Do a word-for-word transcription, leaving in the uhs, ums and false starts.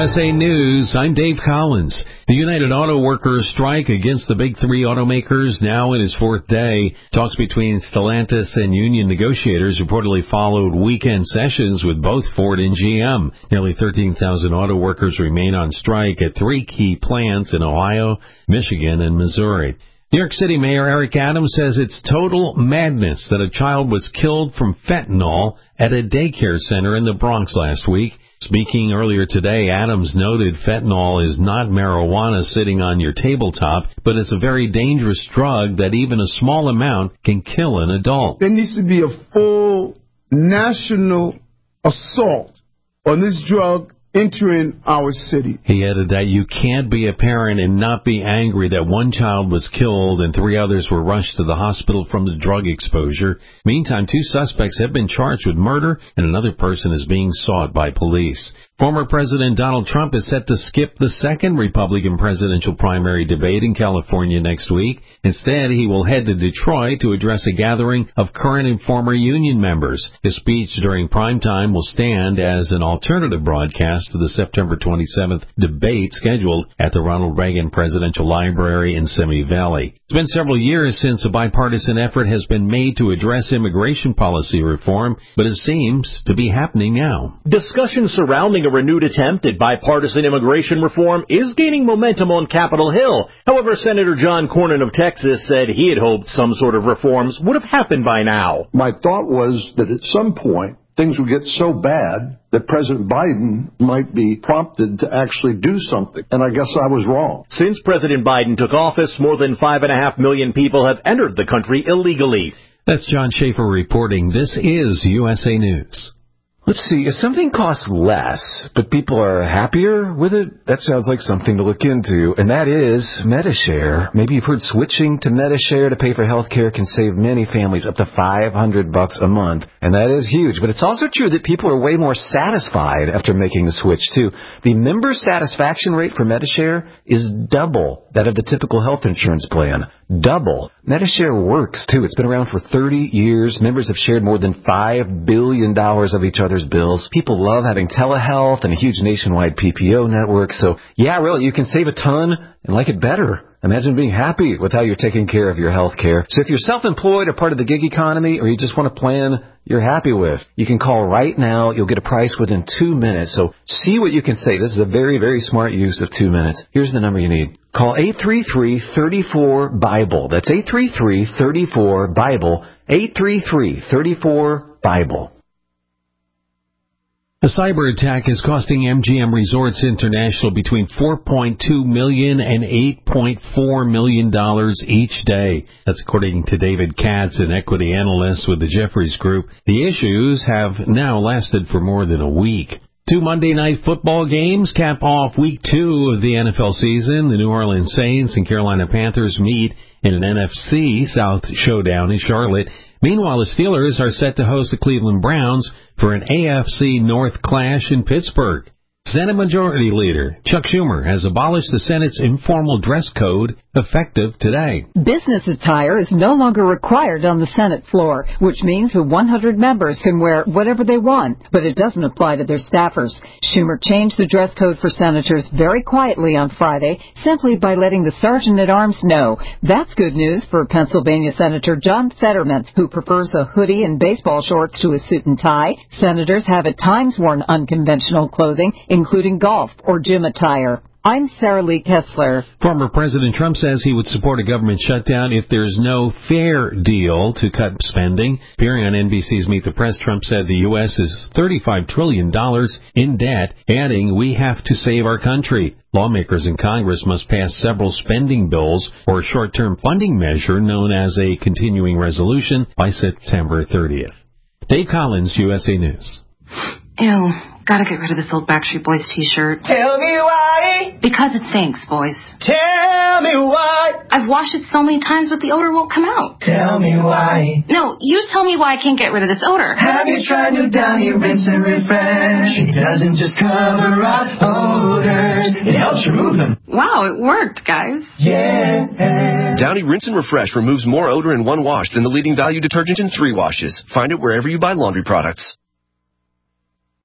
S A News, I'm Dave Collins. The United Auto Workers strike against the big three automakers now in its fourth day. Talks between Stellantis and union negotiators reportedly followed weekend sessions with both Ford and G M. Nearly thirteen thousand auto workers remain on strike at three key plants in Ohio, Michigan, and Missouri. New York City Mayor Eric Adams says it's total madness that a child was killed from fentanyl at a daycare center in the Bronx last week. Speaking earlier today, Adams noted fentanyl is not marijuana sitting on your tabletop, but it's a very dangerous drug that even a small amount can kill an adult. There needs to be a full national assault on this drug entering our city. He added that you can't be a parent and not be angry that one child was killed and three others were rushed to the hospital from the drug exposure. Meantime, two suspects have been charged with murder and another person is being sought by police. Former President Donald Trump is set to skip the second Republican presidential primary debate in California next week. Instead, he will head to Detroit to address a gathering of current and former union members. His speech during primetime will stand as an alternative broadcast to the September twenty-seventh debate scheduled at the Ronald Reagan Presidential Library in Simi Valley. It's been several years since a bipartisan effort has been made to address immigration policy reform, but it seems to be happening now. Discussion surrounding a renewed attempt at bipartisan immigration reform is gaining momentum on Capitol Hill. However, Senator John Cornyn of Texas said he had hoped some sort of reforms would have happened by now. My thought was that at some point, things would get so bad that President Biden might be prompted to actually do something. And I guess I was wrong. Since President Biden took office, more than five and a half million people have entered the country illegally. That's John Schaefer reporting. This is U S A News. Let's see, if something costs less, but people are happier with it, that sounds like something to look into, and that is Medi-Share. Maybe you've heard switching to Medi-Share to pay for health care can save many families up to five hundred bucks a month, and that is huge. But it's also true that people are way more satisfied after making the switch, too. The member satisfaction rate for Medi-Share is double that of the typical health insurance plan. Double. Medi-Share works, too. It's been around for thirty years. Members have shared more than five billion dollars of each other's bills. People love having telehealth and a huge nationwide P P O network. So, yeah, really, you can save a ton and like it better. Imagine being happy with how you're taking care of your health care. So if you're self-employed or part of the gig economy or you just want a plan you're happy with, you can call right now. You'll get a price within two minutes. So see what you can save. This is a very, very smart use of two minutes. Here's the number you need. Call eight three three, three four, BIBLE. That's eight three three, three four, BIBLE. eight three three, three four, BIBLE. A cyber attack is costing M G M Resorts International between four point two million dollars and eight point four million dollars each day. That's according to David Katz, an equity analyst with the Jefferies Group. The issues have now lasted for more than a week. Two Monday night football games cap off week two of the N F L season. The New Orleans Saints and Carolina Panthers meet in an N F C South showdown in Charlotte. Meanwhile, the Steelers are set to host the Cleveland Browns for an A F C North clash in Pittsburgh. Senate Majority Leader Chuck Schumer has abolished the Senate's informal dress code effective today. Business attire is no longer required on the Senate floor, which means the one hundred members can wear whatever they want, but it doesn't apply to their staffers. Schumer changed the dress code for senators very quietly on Friday, simply by letting the Sergeant-at-Arms know. That's good news for Pennsylvania Senator John Fetterman, who prefers a hoodie and baseball shorts to a suit and tie. Senators have at times worn unconventional clothing, including golf or gym attire. I'm Sarah Lee Kessler. Former President Trump says he would support a government shutdown if there's no fair deal to cut spending. Appearing on N B C's Meet the Press, Trump said the U S is thirty-five trillion dollars in debt, adding, we have to save our country. Lawmakers in Congress must pass several spending bills or a short-term funding measure known as a continuing resolution by September thirtieth. Dave Collins, U S A News. Ew. Gotta get rid of this old Backstreet Boys t-shirt. Tell me why. Because it stinks, boys. Tell me why. I've washed it so many times, but the odor won't come out. Tell me why. No, you tell me why I can't get rid of this odor. Have you tried new Downy Rinse and Refresh? It doesn't just cover up odors, it helps remove them. Wow, it worked, guys. Yeah. Downy Rinse and Refresh removes more odor in one wash than the leading value detergent in three washes. Find it wherever you buy laundry products.